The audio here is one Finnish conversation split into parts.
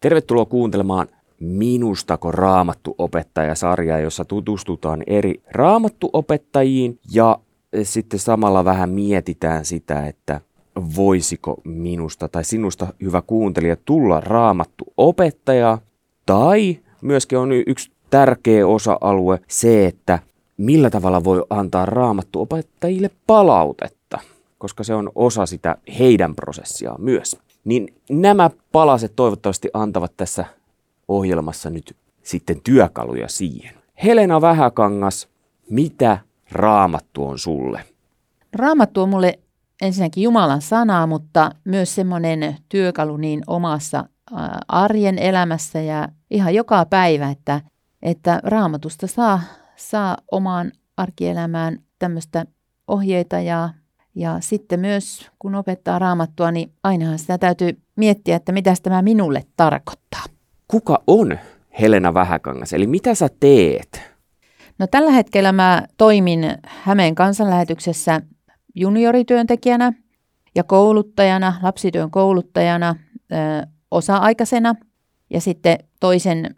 Tervetuloa kuuntelemaan Minustako Raamattu-opettaja-sarjaa, jossa tutustutaan eri raamattuopettajiin ja sitten samalla vähän mietitään sitä, että voisiko minusta tai sinusta, hyvä kuuntelija, tulla raamattuopettaja. Tai myöskin on yksi tärkeä osa-alue se, että millä tavalla voi antaa raamattuopettajille palautetta, koska se on osa sitä heidän prosessiaan myös. Niin nämä palaset toivottavasti antavat tässä ohjelmassa nyt sitten työkaluja siihen. Helena Vähäkangas, mitä Raamattu on sulle? Raamattu on mulle ensinnäkin Jumalan sanaa, mutta myös semmoinen työkalu niin omassa arjen elämässä ja ihan joka päivä, että Raamatusta saa omaan arkielämään tämmöistä ohjeita ja sitten myös kun opettaa Raamattua, niin ainahan sitä täytyy miettiä, että mitä tämä minulle tarkoittaa. Kuka on Helena Vähäkangas, eli mitä sä teet? No tällä hetkellä mä toimin Hämeen kansanlähetyksessä juniorityöntekijänä ja kouluttajana, lapsityön kouluttajana, osa-aikaisena ja sitten toisen,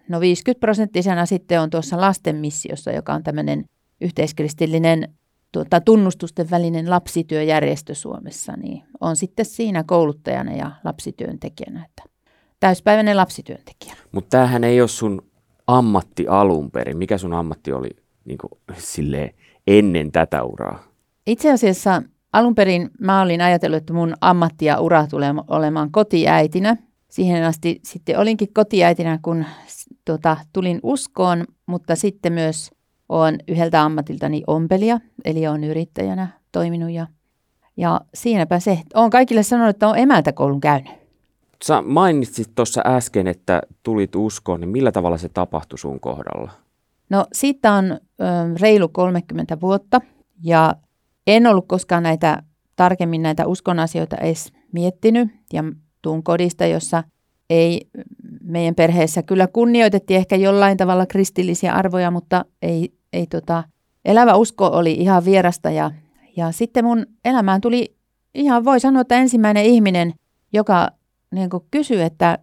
50% sitten on tuossa lasten missiossa, joka on tämmöinen yhteiskristillinen tunnustusten välinen lapsityöjärjestö Suomessa, niin on sitten siinä kouluttajana ja lapsityöntekijänä, että täyspäiväinen lapsityöntekijä. Mutta tämähän ei ole sun ammatti alun perin. Mikä sun ammatti oli niin kuin, silleen, ennen tätä uraa? Itse asiassa alun perin mä olin ajatellut, että mun ammatti ja ura tulee olemaan kotiäitinä. Siihen asti sitten olinkin kotiäitinä, kun tulin uskoon, mutta sitten myös olen yhdeltä ammatiltani ompelija, eli olen yrittäjänä toiminut ja siinäpä se. Olen kaikille sanonut, että olen emäntäkoulun käynyt. Sä mainitsit tuossa äsken, että tulit uskoon, niin millä tavalla se tapahtui sun kohdalla? No siitä on reilu 30 vuotta ja en ollut koskaan tarkemmin näitä uskon asioita edes miettinyt ja tuun kodista, jossa ei meidän perheessä kyllä kunnioitettiin ehkä jollain tavalla kristillisiä arvoja, mutta ei elävä usko oli ihan vierasta ja sitten mun elämään tuli ihan voi sanoa, että ensimmäinen ihminen, joka niin kuin kysyi, että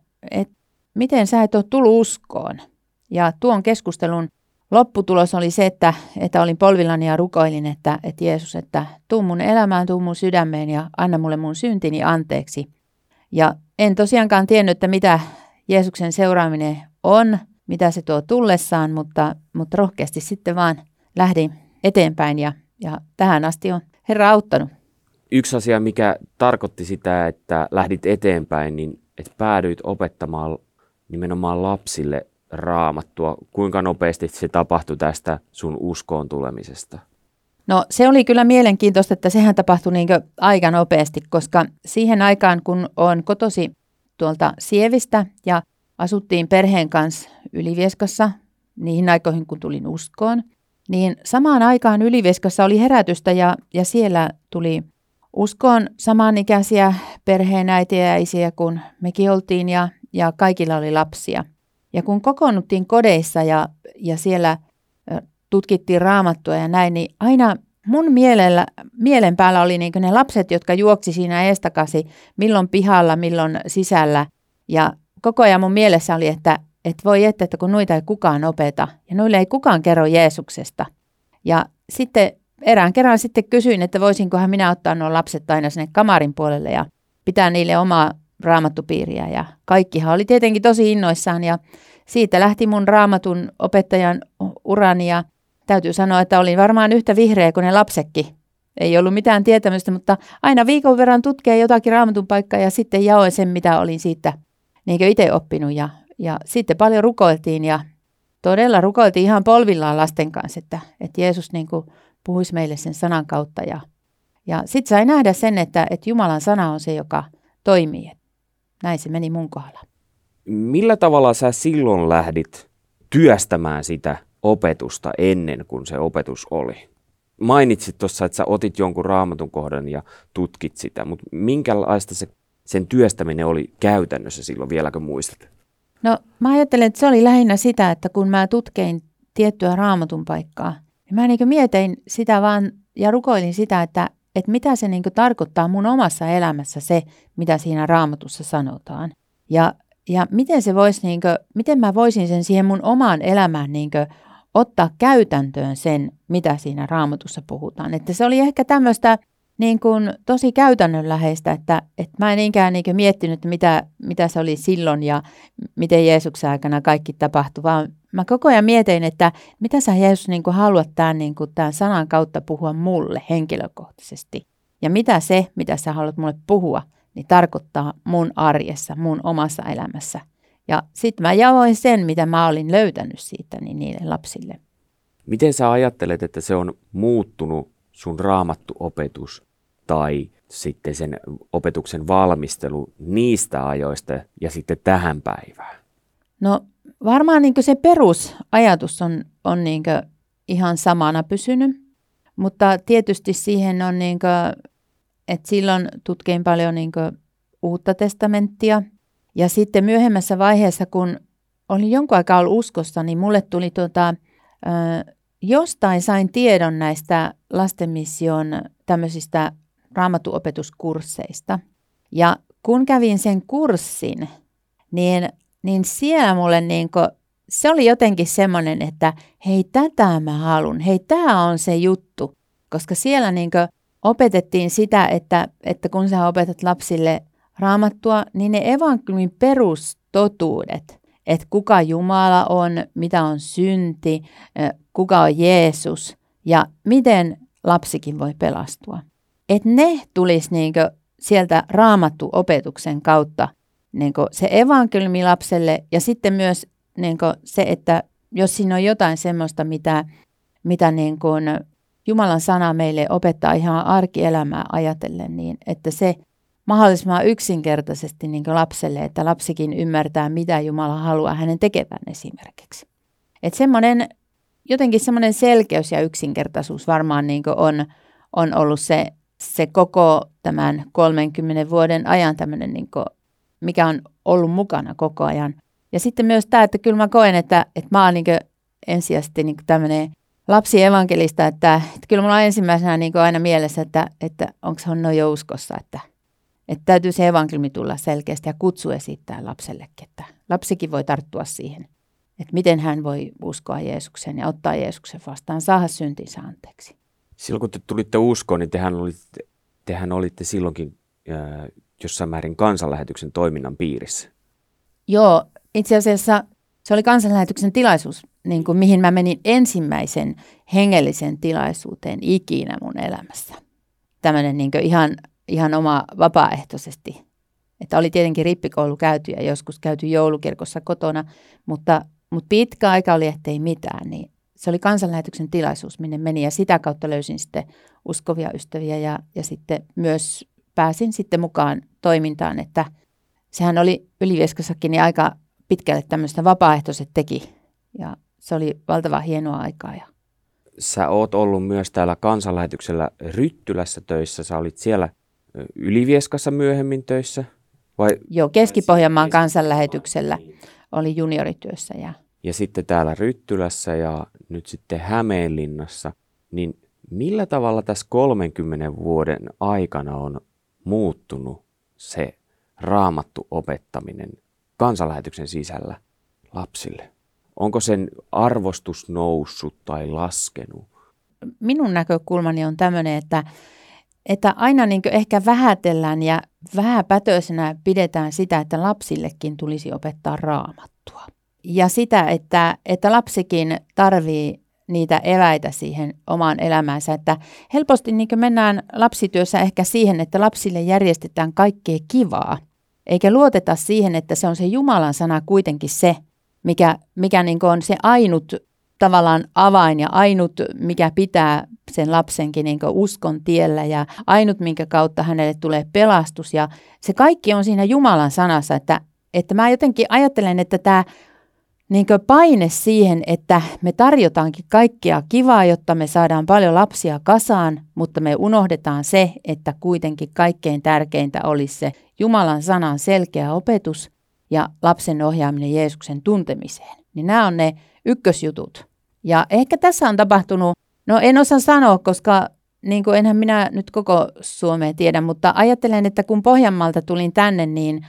miten sä et ole tullut uskoon. Ja tuon keskustelun lopputulos oli se, että olin polvillani ja rukoilin, että Jeesus, että tuu mun elämään, tuu mun sydämeen ja anna mulle mun syntini anteeksi. Ja en tosiaankaan tiennyt, että mitä Jeesuksen seuraaminen on, mitä se tuo tullessaan, mutta rohkeasti sitten vaan lähdin eteenpäin ja tähän asti on Herra auttanut. Yksi asia, mikä tarkoitti sitä, että lähdit eteenpäin, niin että päädyit opettamaan nimenomaan lapsille Raamattua. Kuinka nopeasti se tapahtui tästä sun uskoon tulemisesta? No se oli kyllä mielenkiintoista, että sehän tapahtui niin aika nopeasti, koska siihen aikaan, kun olen kotosi tuolta Sievistä ja asuttiin perheen kanssa Ylivieskassa, niihin aikoihin kun tulin uskoon, niin samaan aikaan Ylivieskassa oli herätystä ja siellä tuli uskoon samanikäisiä perheenäitiä ja isiä, kun mekin oltiin ja kaikilla oli lapsia. Ja kun kokoonnuttiin kodeissa ja siellä tutkittiin Raamattua ja näin, niin aina mun mielen päällä oli niin kuin ne lapset, jotka juoksi siinä eestakasi, milloin pihalla, milloin sisällä. Ja koko ajan mun mielessä oli, että voi että kun noita ei kukaan opeta ja noille ei kukaan kerro Jeesuksesta. Ja sitten erään kerran sitten kysyin, että voisinkohan minä ottaa nuo lapset aina sinne kamarin puolelle ja pitää niille omaa raamattupiiriä. Ja kaikkihan oli tietenkin tosi innoissaan ja siitä lähti mun raamatun opettajan urani ja täytyy sanoa, että olin varmaan yhtä vihreä kuin ne lapsetkin. Ei ollut mitään tietämystä, mutta aina viikon verran tutkea jotakin raamatun paikkaa ja sitten jaoin sen, mitä olin siitä niin itse oppinut. Ja sitten paljon rukoiltiin ja todella rukoiltiin ihan polvillaan lasten kanssa, että Jeesus niin kuin puhuisi meille sen sanan kautta. Ja sitten sai nähdä sen, että Jumalan sana on se, joka toimii. Näin se meni mun kohdalla. Millä tavalla sä silloin lähdit työstämään sitä opetusta ennen kuin se opetus oli? Mainitsit tuossa, että sä otit jonkun raamatun kohdan ja tutkit sitä, mutta minkälaista sen työstäminen oli käytännössä silloin, vieläkö muistat? No mä ajattelen, että se oli lähinnä sitä, että kun mä tutkein tiettyä raamatun paikkaa, niin mä niin mietin sitä vaan ja rukoilin sitä, että mitä se niin tarkoittaa mun omassa elämässä se, mitä siinä raamatussa sanotaan. Ja ja miten se voisi, niin kuin, miten mä voisin sen siihen mun omaan elämään niin kuin, ottaa käytäntöön sen, mitä siinä Raamatussa puhutaan. Että se oli ehkä tämmöistä niin kuin, tosi käytännönläheistä, että mä en niinkään niin kuin, miettinyt, mitä se oli silloin ja miten Jeesuksen aikana kaikki tapahtui, vaan mä koko ajan mietin, että mitä sä Jeesus niin kuin, haluat tämän sanan kautta puhua mulle henkilökohtaisesti. Ja mitä se, mitä sä haluat mulle puhua, niin tarkoittaa mun arjessa, mun omassa elämässä. Ja sitten mä jaoin sen, mitä mä olin löytänyt siitä niin niille lapsille. Miten sä ajattelet, että se on muuttunut sun raamattuopetus tai sitten sen opetuksen valmistelu niistä ajoista ja sitten tähän päivään? No varmaan niin se perusajatus on niin ihan samana pysynyt, mutta tietysti siihen on, niin kuin, että silloin tutkin paljon niin Uutta testamenttia. Ja sitten myöhemmässä vaiheessa, kun olin jonkun aikaa ollut uskossa, niin mulle tuli jostain sain tiedon näistä lastenmission tämmöisistä raamattuopetuskursseista. Ja kun kävin sen kurssin, niin siellä mulle se oli jotenkin semmoinen, että hei, tätä mä haluan, hei, tämä on se juttu. Koska siellä opetettiin sitä, että kun sä opetat lapsille Raamattua, niin ne evankeliumin perustotuudet, että kuka Jumala on, mitä on synti, kuka on Jeesus ja miten lapsikin voi pelastua. Että ne tulisi sieltä Raamattu-opetuksen kautta se evankeliumi lapselle ja sitten myös se, että jos siinä on jotain semmoista, mitä Jumalan sana meille opettaa ihan arkielämää ajatellen, niin että se mahdollisimman yksinkertaisesti lapselle, että lapsikin ymmärtää, mitä Jumala haluaa hänen tekevän esimerkiksi. Että jotenkin semmoinen selkeys ja yksinkertaisuus varmaan on ollut se koko tämän 30 vuoden ajan tämmöinen, mikä on ollut mukana koko ajan. Ja sitten myös tämä, että kyllä mä koen, että mä oon ensisijaisesti tämmöinen lapsievankelista, että kyllä mulla on ensimmäisenä aina mielessä, että onko hän jo uskossa, että täytyy se evankeliumi tulla selkeästi ja kutsu esittää lapsellekin, että lapsikin voi tarttua siihen, että miten hän voi uskoa Jeesukseen ja ottaa Jeesuksen vastaan, saada syntinsä anteeksi. Silloin kun te tulitte uskoon, niin tehän olitte silloinkin jossain määrin kansanlähetyksen toiminnan piirissä. Joo, itse asiassa se oli kansanlähetyksen tilaisuus, mihin mä menin ensimmäisen hengellisen tilaisuuteen ikinä mun elämässä. Tämmöinen ihan oma vapaaehtoisesti. Että oli tietenkin rippikoulu käyty ja joskus käyty joulukirkossa kotona, mutta pitkä aika oli, ettei mitään. Niin se oli kansanlähetyksen tilaisuus, minne meni ja sitä kautta löysin sitten uskovia ystäviä ja sitten myös pääsin sitten mukaan toimintaan, että sehän oli Ylivieskassakin niin aika pitkälle tämmöistä vapaaehtoiset teki ja se oli valtavan hienoa aikaa. Sä oot ollut myös täällä kansanlähetyksellä Ryttylässä töissä, sä olit siellä Ylivieskassa myöhemmin töissä? Vai? Joo, Keski-Pohjanmaan kansanlähetyksellä oli juniorityössä. Ja sitten täällä Ryttylässä ja nyt sitten Hämeenlinnassa, niin millä tavalla tässä 30 vuoden aikana on muuttunut se raamattu opettaminen kansanlähetyksen sisällä lapsille? Onko sen arvostus noussut tai laskenut? Minun näkökulmani on tämmöinen, että aina ehkä vähätellään ja vähäpätöisenä pidetään sitä, että lapsillekin tulisi opettaa raamattua. Ja sitä, että lapsikin tarvii niitä eväitä siihen omaan elämäänsä. Että helposti mennään lapsityössä ehkä siihen, että lapsille järjestetään kaikkea kivaa. Eikä luoteta siihen, että se on se Jumalan sana kuitenkin se, mikä on se ainut tavallaan avain ja ainut, mikä pitää sen lapsenkin uskon tiellä ja ainut, minkä kautta hänelle tulee pelastus. Ja se kaikki on siinä Jumalan sanassa, että mä jotenkin ajattelen, että tämä paine siihen, että me tarjotaankin kaikkea kivaa, jotta me saadaan paljon lapsia kasaan, mutta me unohdetaan se, että kuitenkin kaikkein tärkeintä olisi se Jumalan sanan selkeä opetus ja lapsen ohjaaminen Jeesuksen tuntemiseen. Niin nämä on ne ykkösjutut. Ja ehkä tässä on tapahtunut, no en osaa sanoa, koska enhän minä nyt koko Suomea tiedä, mutta ajattelen, että kun Pohjanmaalta tulin tänne, niin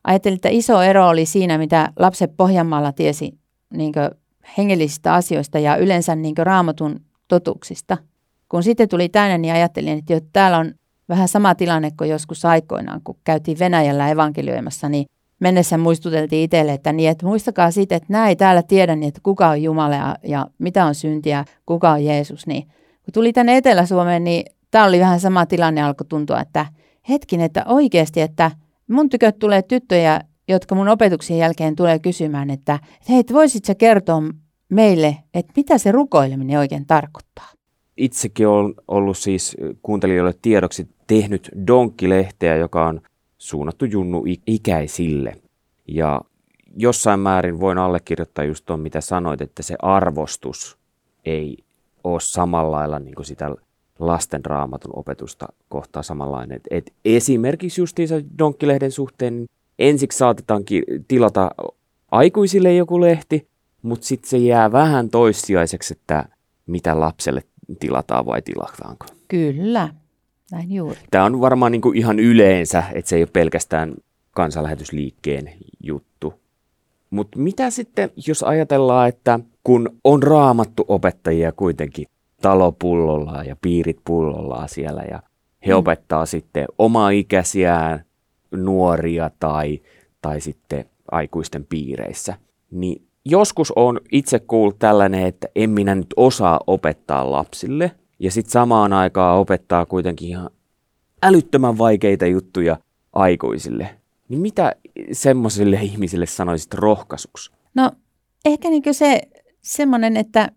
ajattelin, että iso ero oli siinä, mitä lapset Pohjanmaalla tiesi niin hengellisistä asioista ja yleensä niin Raamatun totuuksista. Kun sitten tuli tänne, niin ajattelin, että jo, täällä on vähän sama tilanne kuin joskus aikoinaan, kun käytiin Venäjällä evankelioimassa, niin mennessä muistuteltiin itselle, että, niin, että muistakaa siitä, että nämä ei täällä tiedä, niin, että kuka on Jumala ja mitä on syntiä, kuka on Jeesus. Niin, kun tuli tänne Etelä-Suomeen, niin tämä oli vähän sama tilanne, alkoi tuntua, että hetkin, että oikeasti, että mun tykö tulee tyttöjä, jotka mun opetuksen jälkeen tulee kysymään, että hei, voisit sä kertoa meille, että mitä se rukoileminen oikein tarkoittaa? Itsekin olen ollut siis kuuntelijoille tiedoksi tehnyt Donkki-lehteä, joka on suunnattu junnu-ikäisille. Ja jossain määrin voin allekirjoittaa just tuon, mitä sanoit, että se arvostus ei ole samalla lailla niin kuin sitä lasten raamatun opetusta kohtaa samanlainen. Et esimerkiksi justiinsa Donkki-lehden suhteen niin ensiksi saatetaan tilata aikuisille joku lehti, mutta sitten se jää vähän toissijaiseksi, että mitä lapselle tilataan vai tilataanko. Kyllä, näin juuri. Tämä on varmaan niin kuin ihan yleensä, että se ei ole pelkästään kansanlähetysliikkeen juttu. Mutta mitä sitten, jos ajatellaan, että kun on raamattu opettajia kuitenkin talopullollaan ja piirit pullollaan siellä ja he opettaa sitten omaa ikäisiään nuoria tai sitten aikuisten piireissä, niin joskus on itse kuullut tällainen, että en minä nyt osaa opettaa lapsille ja sitten samaan aikaan opettaa kuitenkin ihan älyttömän vaikeita juttuja aikuisille. Niin mitä semmoisille ihmisille sanoisit rohkaisuksi? No ehkä niin se semmoinen, että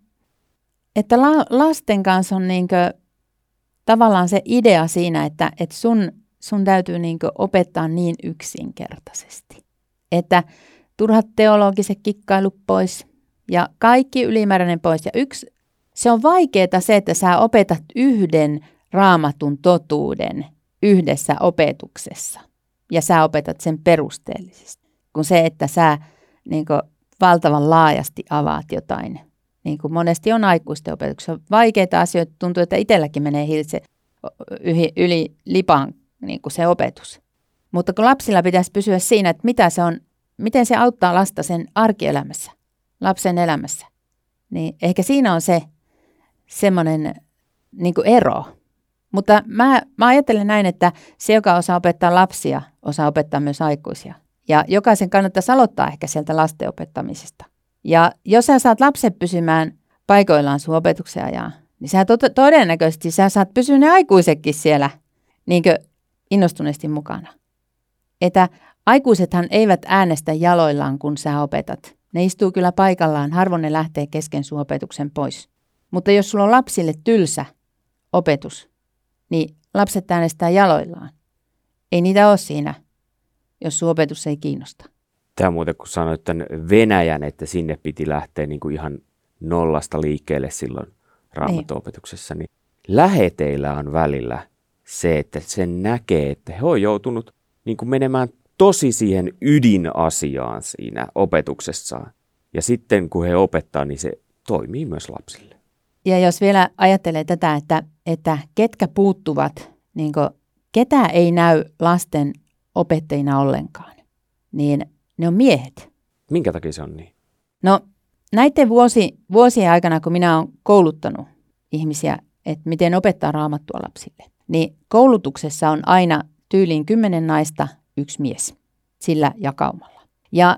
lasten kanssa on niin tavallaan se idea siinä, että sun täytyy niin opettaa niin yksinkertaisesti. Että turhat teologiset kikkailut pois ja kaikki ylimääräinen pois. Ja se on vaikeaa se, että sä opetat yhden raamatun totuuden yhdessä opetuksessa. Ja sä opetat sen perusteellisesti. Kun se, että sä niin valtavan laajasti avaat jotain. Niin kuin monesti on aikuisten opetuksessa. Vaikeita asioita tuntuu, että itselläkin menee yli lipan niin kuin se opetus. Mutta kun lapsilla pitäisi pysyä siinä, että mitä se on, miten se auttaa lasta sen arkielämässä, lapsen elämässä, niin ehkä siinä on se semmoinen niin kuin ero. Mutta mä ajattelen näin, että se, joka osaa opettaa lapsia, osaa opettaa myös aikuisia. Ja jokaisen kannattaisi aloittaa ehkä sieltä lasten opettamisesta. Ja jos sä saat lapset pysymään paikoillaan sun opetuksen ajan, niin sä todennäköisesti sä saat pysyä ne aikuisetkin siellä niin kuin innostuneesti mukana. Että aikuisethan eivät äänestä jaloillaan, kun sä opetat. Ne istuu kyllä paikallaan, harvoin ne lähtee kesken sun opetuksen pois. Mutta jos sulla on lapsille tylsä opetus, niin lapset äänestää jaloillaan. Ei niitä ole siinä, jos sun opetus ei kiinnosta. Tämä muuten, kun sanoit tämän Venäjän, että sinne piti lähteä niin kuin ihan nollasta liikkeelle silloin Raamattu-opetuksessa, niin läheteillä on välillä se, että sen näkee, että he on joutunut niin kuin menemään tosi siihen ydinasiaan siinä opetuksessaan. Ja sitten kun he opettaa, niin se toimii myös lapsille. Ja jos vielä ajattelee tätä, että ketkä puuttuvat, niin kuin, ketä ei näy lasten opettajina ollenkaan, niin ne on miehet. Minkä takia se on niin? No näiden vuosien aikana, kun minä olen kouluttanut ihmisiä, että miten opettaa raamattua lapsille, niin koulutuksessa on aina tyyliin 10 naista, 1 mies sillä jakaumalla. Ja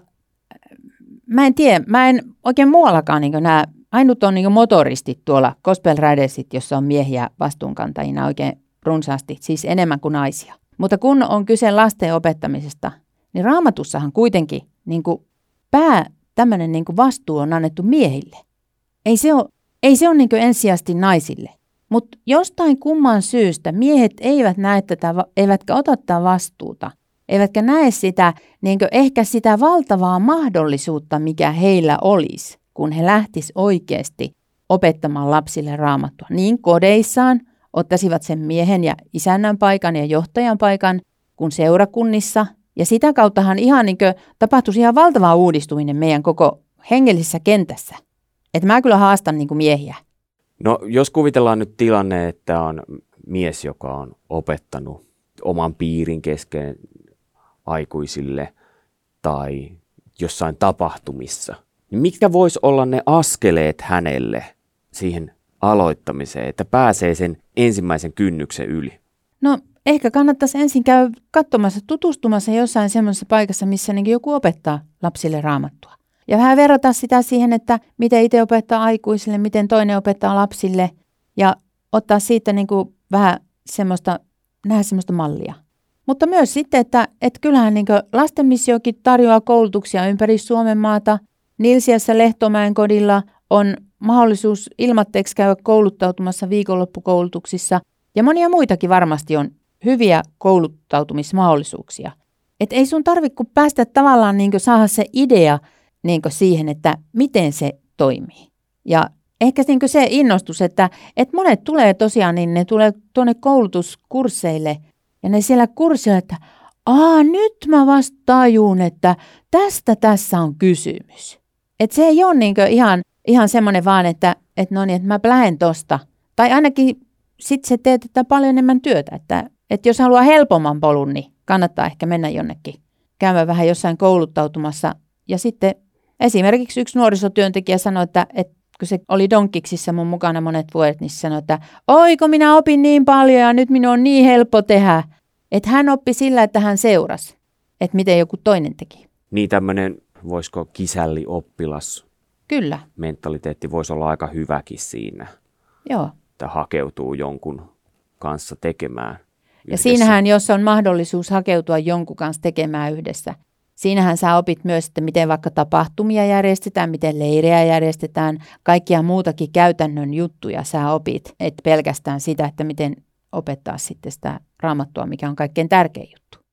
mä en oikein muuallakaan niin näe, ainut on niin motoristit tuolla Gospel Ridersit, jossa on miehiä vastuunkantajina oikein runsaasti, siis enemmän kuin naisia. Mutta kun on kyse lasten opettamisesta, niin Raamatussahan kuitenkin niin tämmöinen niin vastuu on annettu miehille. Ei se ole niin ensisijaisesti naisille. Mutta jostain kumman syystä miehet eivät näe tätä, eivätkä ota tätä vastuuta. Eivätkä näe sitä, niin ehkä sitä valtavaa mahdollisuutta, mikä heillä olisi, kun he lähtis oikeasti opettamaan lapsille Raamattua. Niin kodeissaan ottaisivat sen miehen ja isännän paikan ja johtajan paikan, kun seurakunnissa. Ja sitä kauttahan ihan niin tapahtuisi ihan valtava uudistuminen meidän koko hengellisessä kentässä. Että mä kyllä haastan niin miehiä. No jos kuvitellaan nyt tilanne, että on mies, joka on opettanut oman piirin kesken aikuisille tai jossain tapahtumissa, niin mitkä vois olla ne askeleet hänelle siihen aloittamiseen, että pääsee sen ensimmäisen kynnyksen yli? No ehkä kannattaisi ensin käydä katsomassa, tutustumassa jossain semmoisessa paikassa, missä niin joku opettaa lapsille raamattua. Ja vähän verrata sitä siihen, että miten itse opettaa aikuisille, miten toinen opettaa lapsille ja ottaa siitä niin kuin vähän semmoista, nähdä semmoista mallia. Mutta myös sitten, että kyllähän niin lastenmissiokin tarjoaa koulutuksia ympäri Suomen maata. Nilsiässä Lehtomäen kodilla on mahdollisuus ilmatteeksi käydä kouluttautumassa viikonloppukoulutuksissa. Ja monia muitakin varmasti on hyviä kouluttautumismahdollisuuksia. Et ei sun tarvitse kun päästä tavallaan niin saada se idea niin siihen, että miten se toimii. Ja ehkä niin se innostus, että monet tulee tosiaan, niin ne tulee tuonne koulutuskursseille ja ne siellä kurssilla, että nyt mä vasta tajun, että tästä tässä on kysymys. Että se ei ole niin ihan semmoinen vaan, että no niin, että mä lähden tosta. Tai ainakin sitten se teetetään paljon enemmän työtä, että jos haluaa helpomman polun, niin kannattaa ehkä mennä jonnekin käymään vähän jossain kouluttautumassa. Ja sitten esimerkiksi yksi nuorisotyöntekijä sanoi, että kun se oli Donkiksissa mun mukana monet vuodet, niin se sanoi, että oiko minä opin niin paljon ja nyt minun on niin helppo tehdä. Että hän oppi sillä, että hän seurasi, että miten joku toinen teki. Niin tämmöinen, voisiko kisällioppilas Kyllä. mentaliteetti voisi olla aika hyväkin siinä. Joo. Että hakeutuu jonkun kanssa tekemään yhdessä. Ja siinähän, jos on mahdollisuus hakeutua jonkun kanssa tekemään yhdessä, siinähän sä opit myös, että miten vaikka tapahtumia järjestetään, miten leirejä järjestetään, kaikkia muutakin käytännön juttuja sä opit, et pelkästään sitä, että miten opettaa sitten sitä raamattua, mikä on kaikkein tärkein juttu.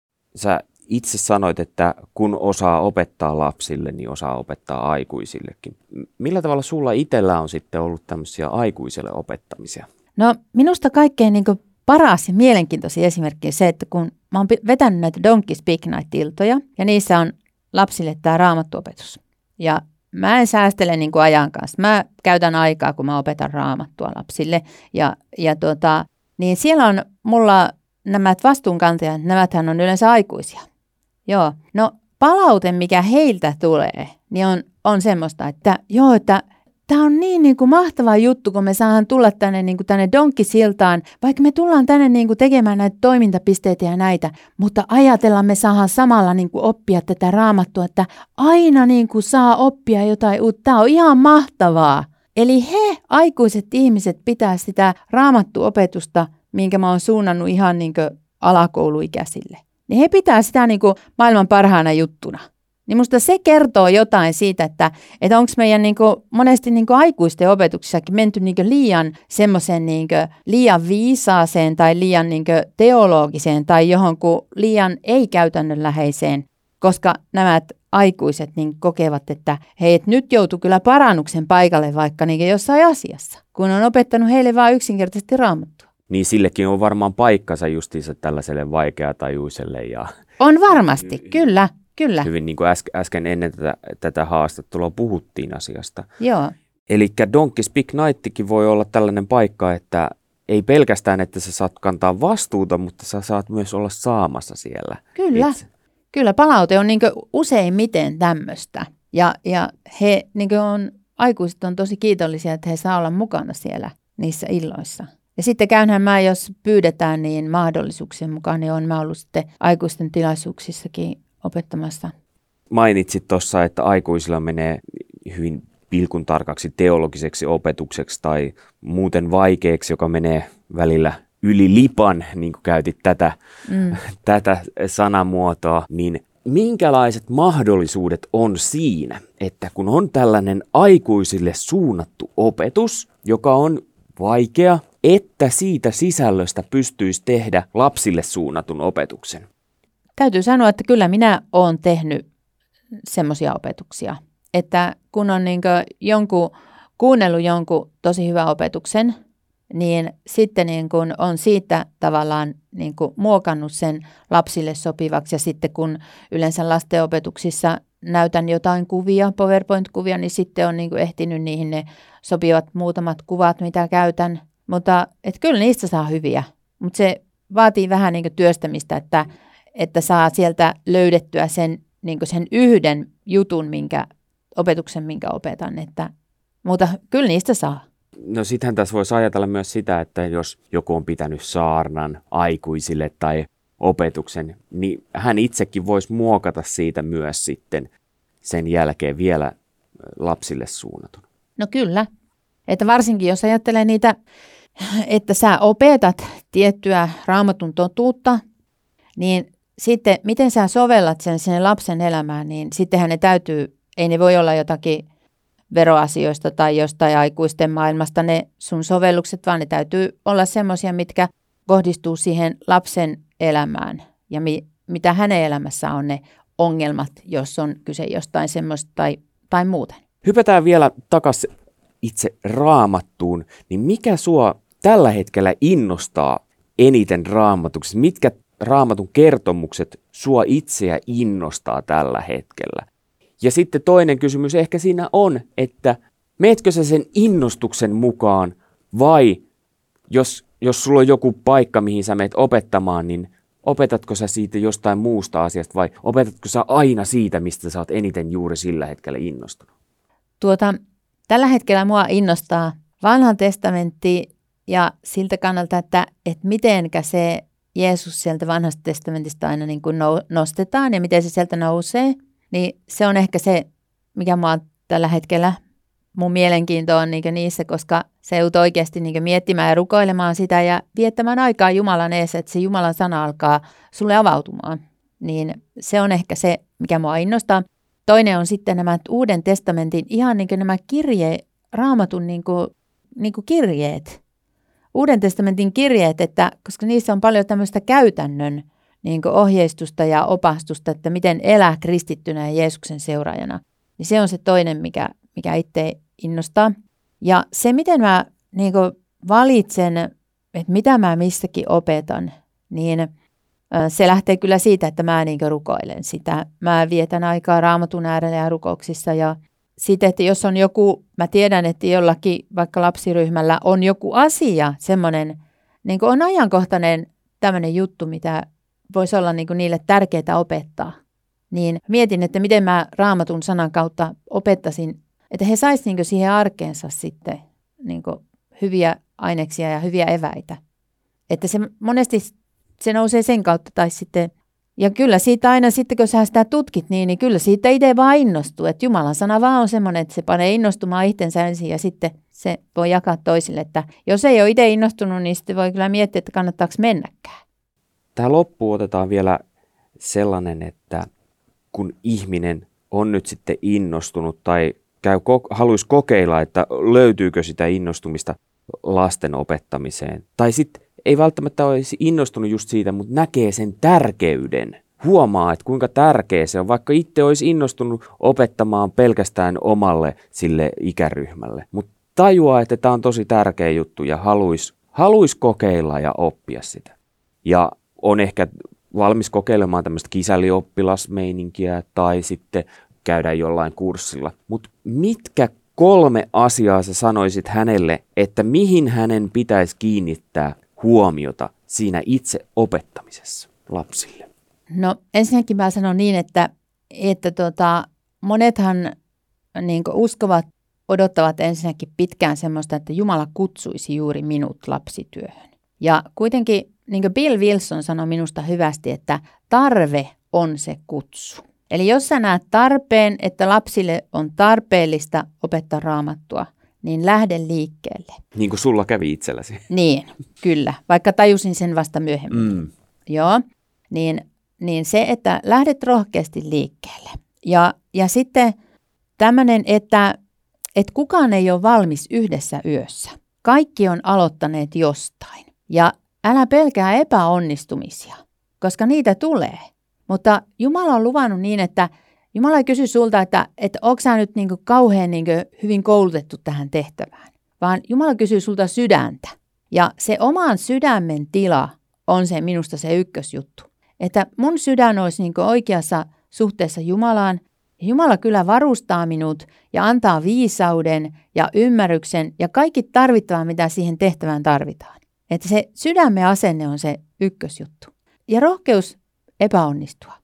Sä itse sanoit, että kun osaa opettaa lapsille, niin osaa opettaa aikuisillekin. Millä tavalla sulla itsellä on sitten ollut tämmöisiä aikuiselle opettamisia? No minusta kaikkein paras ja mielenkiintoisin esimerkki on se, että kun mä oon vetänyt näitä Donkey Speak Night-iltoja ja niissä on lapsille tämä raamattuopetus. Ja mä en säästele ajan kanssa. Mä käytän aikaa, kun mä opetan raamattua lapsille. Niin siellä on mulla nämä vastuunkantajat, nämähän on yleensä aikuisia. Joo, no palaute, mikä heiltä tulee, niin on semmoista, että tämä on niin mahtava juttu, kun me saadaan tulla tänne Donkkisiltaan, vaikka me tullaan tänne tekemään näitä toimintapisteitä ja näitä, mutta ajatellaan, me saadaan samalla oppia tätä raamattua, että aina saa oppia jotain uutta. Tämä on ihan mahtavaa. Eli he, aikuiset ihmiset, pitää sitä raamattuopetusta, minkä mä oon suunnannut ihan alakouluikäisille. Niin he pitää sitä maailman parhaana juttuna. Niin musta se kertoo jotain siitä, että onko meidän monesti aikuisten opetuksissakin menty liian semmoiseen liian viisaaseen tai liian teologiseen tai johonkin liian ei-käytännönläheiseen, koska nämä aikuiset kokevat, että hei, nyt joutuu kyllä parannuksen paikalle vaikka jossain asiassa, kun on opettanut heille vain yksinkertaisesti raamattua. Niin sillekin on varmaan paikkansa justiinsa tällaiselle vaikeatajuiselle. On varmasti, kyllä. Kyllä. Hyvin niin kuin äsken ennen tätä haastattelua puhuttiin asiasta. Joo. Eli Donkey Speak Nightkin voi olla tällainen paikka, että ei pelkästään, että sä saat kantaa vastuuta, mutta sä saat myös olla saamassa siellä. Kyllä. Itse. Kyllä, palaute on useimmiten tämmöistä. Ja he aikuiset on tosi kiitollisia, että he saa olla mukana siellä niissä illoissa. Ja sitten käynhän mä, jos pyydetään, niin mahdollisuuksien mukaan, niin mä ollut sitten aikuisten tilaisuuksissakin opettamassa. Mainitsit tuossa, että aikuisilla menee hyvin pilkun tarkaksi teologiseksi opetukseksi tai muuten vaikeaksi, joka menee välillä yli lipan, niin kuin käytit tätä sanamuotoa, niin minkälaiset mahdollisuudet on siinä, että kun on tällainen aikuisille suunnattu opetus, joka on vaikea, että siitä sisällöstä pystyisi tehdä lapsille suunnatun opetuksen? Täytyy sanoa, että kyllä minä olen tehnyt semmoisia opetuksia, että kun on kuunnellut jonkun tosi hyvän opetuksen, niin sitten on siitä tavallaan muokannut sen lapsille sopivaksi. Ja sitten kun yleensä lastenopetuksissa näytän jotain kuvia, PowerPoint-kuvia, niin sitten on ehtinyt niihin ne sopivat muutamat kuvat, mitä käytän. Mutta kyllä niistä saa hyviä, mutta se vaatii vähän työstämistä, että saa sieltä löydettyä sen niin kuin sen yhden jutun, opetuksen, minkä opetan, mutta kyllä niistä saa. No sittenhän tässä voisi ajatella myös sitä, että jos joku on pitänyt saarnan aikuisille tai opetuksen, niin hän itsekin voisi muokata siitä myös sitten sen jälkeen vielä lapsille suunnatun. No kyllä, että varsinkin jos ajattelee niitä, että sä opetat tiettyä Raamatun totuutta, niin sitten miten sä sovellat sen sinne lapsen elämään, niin sittenhän ei ne voi olla jotakin veroasioista tai jostain aikuisten maailmasta ne sun sovellukset, vaan ne täytyy olla semmoisia, mitkä kohdistuu siihen lapsen elämään ja mitä hänen elämässään on ne ongelmat, jos on kyse jostain semmoista tai muuten. Hypätään vielä takaisin itse Raamattuun, niin mikä sua tällä hetkellä innostaa eniten Raamatuksessa? Mitkä Raamatun kertomukset sua itseä innostaa tällä hetkellä? Ja sitten toinen kysymys ehkä siinä on, että meetkö sä sen innostuksen mukaan vai jos sulla on joku paikka, mihin sä meet opettamaan, niin opetatko sä siitä jostain muusta asiasta vai opetatko sä aina siitä, mistä sä oot eniten juuri sillä hetkellä innostunut? Tällä hetkellä mua innostaa Vanha testamentti ja siltä kannalta, että mitenkä se Jeesus sieltä Vanhasta testamentista aina niin kuin nostetaan ja miten se sieltä nousee. Niin se on ehkä se, mikä mua tällä hetkellä mun mielenkiinto on niin niissä, koska se joutui oikeasti niin miettimään ja rukoilemaan sitä ja viettämään aikaa Jumalan eessä, että se Jumalan sana alkaa sulle avautumaan. Niin se on ehkä se, mikä mua innostaa. Toinen on sitten nämä Uuden testamentin ihan niin nämä Raamatun niin kuin kirjeet. Uuden testamentin kirjeet, koska niissä on paljon tämmöistä käytännön niin kuin ohjeistusta ja opastusta, että miten elää kristittynä ja Jeesuksen seuraajana. Niin se on se toinen, mikä itse innostaa. Ja se, miten mä niin kuin valitsen, että mitä mä missäkin opetan, niin se lähtee kyllä siitä, että mä niin kuin rukoilen sitä. Mä vietän aikaa Raamatun äärellä ja rukouksissa ja sitten, että jos on joku, mä tiedän, että jollakin vaikka lapsiryhmällä on joku asia, semmoinen niin kuin on ajankohtainen tämmöinen juttu, mitä voisi olla niin kuin niille tärkeää opettaa, niin mietin, että miten mä Raamatun sanan kautta opettaisin, että he saisivat niin kuin siihen arkeensa sitten niin kuin hyviä aineksia ja hyviä eväitä. Että se monesti se nousee sen kautta tai sitten, ja kyllä siitä aina sitten, kun sä sitä tutkit, niin kyllä siitä itse vaan innostuu. Että Jumalan sana vaan on semmoinen, että se panee innostumaan itsensä ensin ja sitten se voi jakaa toisille. Että jos ei ole itse innostunut, niin sitten voi kyllä miettiä, että kannattaako mennäkään. Tähän loppuun otetaan vielä sellainen, että kun ihminen on nyt sitten innostunut tai haluaisi kokeilla, että löytyykö sitä innostumista lasten opettamiseen. Tai sitten ei välttämättä olisi innostunut just siitä, mutta näkee sen tärkeyden. Huomaa, että kuinka tärkeä se on, vaikka itse olisi innostunut opettamaan pelkästään omalle sille ikäryhmälle. Mutta tajuaa, että tämä on tosi tärkeä juttu ja haluaisi kokeilla ja oppia sitä. Ja on ehkä valmis kokeilemaan tämmöistä kisällioppilasmeininkiä tai sitten käydä jollain kurssilla. Mutta mitkä 3 asiaa sä sanoisit hänelle, että mihin hänen pitäisi kiinnittää huomiota siinä itse opettamisessa lapsille? No ensinnäkin mä sanon niin, että monethan niin kuin uskovat, odottavat ensinnäkin pitkään semmoista, että Jumala kutsuisi juuri minut lapsityöhön. Ja kuitenkin niin kuin Bill Wilson sanoi minusta hyvästi, että tarve on se kutsu. Eli jos sä näet tarpeen, että lapsille on tarpeellista opettaa Raamattua, niin lähde liikkeelle. Niin kuin sulla kävi itselläsi. Niin, kyllä. Vaikka tajusin sen vasta myöhemmin. Joo, niin se, että lähdet rohkeasti liikkeelle. Ja sitten tämmöinen, että kukaan ei ole valmis yhdessä yössä. Kaikki on aloittaneet jostain. Ja älä pelkää epäonnistumisia, koska niitä tulee. Mutta Jumala on luvannut niin, että Jumala ei kysy sulta, että onko sä nyt niin kuin kauhean niin kuin hyvin koulutettu tähän tehtävään, vaan Jumala kysyy sulta sydäntä. Ja se oman sydämen tila on se minusta se ykkösjuttu. Että mun sydän olisi niin kuin oikeassa suhteessa Jumalaan. Ja Jumala kyllä varustaa minut ja antaa viisauden ja ymmärryksen ja kaikki tarvittavaa, mitä siihen tehtävään tarvitaan. Että se sydämen asenne on se ykkösjuttu. Ja rohkeus epäonnistua.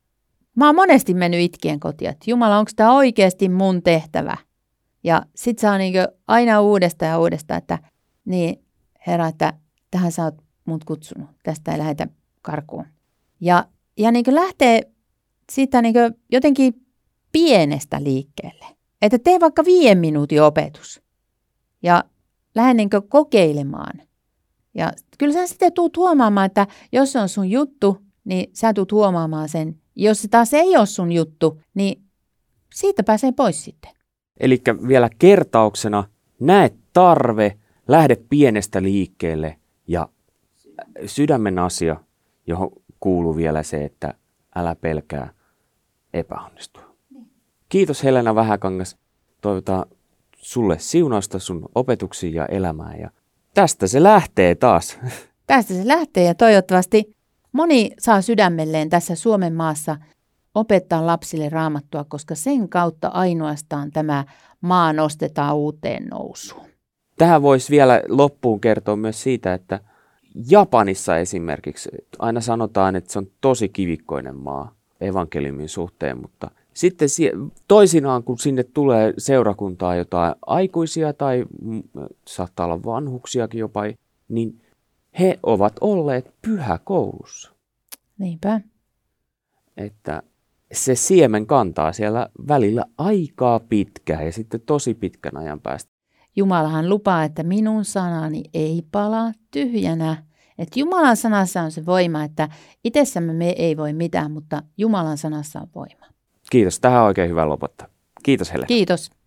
Mä oon monesti mennyt itkien kotiin, että Jumala, onko tämä oikeasti mun tehtävä? Ja sit saa niin aina uudestaan ja uudestaan, että niin Herra, että tähän sä oot mut kutsunut, tästä ei lähdetä karkuun. Ja niin lähtee siitä niin jotenkin pienestä liikkeelle. Että tee vaikka 5 minuutin opetus ja lähde niin kokeilemaan. Ja kyllä sä sitten tuut huomaamaan, että jos se on sun juttu, niin sä tuut huomaamaan sen. Jos se taas ei ole sun juttu, niin siitä pääsee pois sitten. Eli vielä kertauksena, näe tarve, lähde pienestä liikkeelle ja sydämen asia, johon kuuluu vielä se, että älä pelkää epäonnistua. Kiitos Helena Vähäkangas. Toivotaan sulle siunausta sun opetuksiin ja elämään. Ja tästä se lähtee taas. Tästä se lähtee ja toivottavasti moni saa sydämelleen tässä Suomen maassa opettaa lapsille Raamattua, koska sen kautta ainoastaan tämä maa nostetaan uuteen nousuun. Tähän voisi vielä loppuun kertoa myös siitä, että Japanissa esimerkiksi aina sanotaan, että se on tosi kivikkoinen maa evankeliumin suhteen, mutta sitten toisinaan, kun sinne tulee seurakuntaa jotain aikuisia tai saattaa olla vanhuksiakin jopa, niin he ovat olleet pyhäkoulussa. Niinpä. Että se siemen kantaa siellä välillä aikaa pitkään ja sitten tosi pitkän ajan päästä. Jumalahan lupaa, että minun sanani ei palaa tyhjänä. Että Jumalan sanassa on se voima, että itsessämme me ei voi mitään, mutta Jumalan sanassa on voima. Kiitos. Tähän on oikein hyvä lopettaa. Kiitos Helena. Kiitos.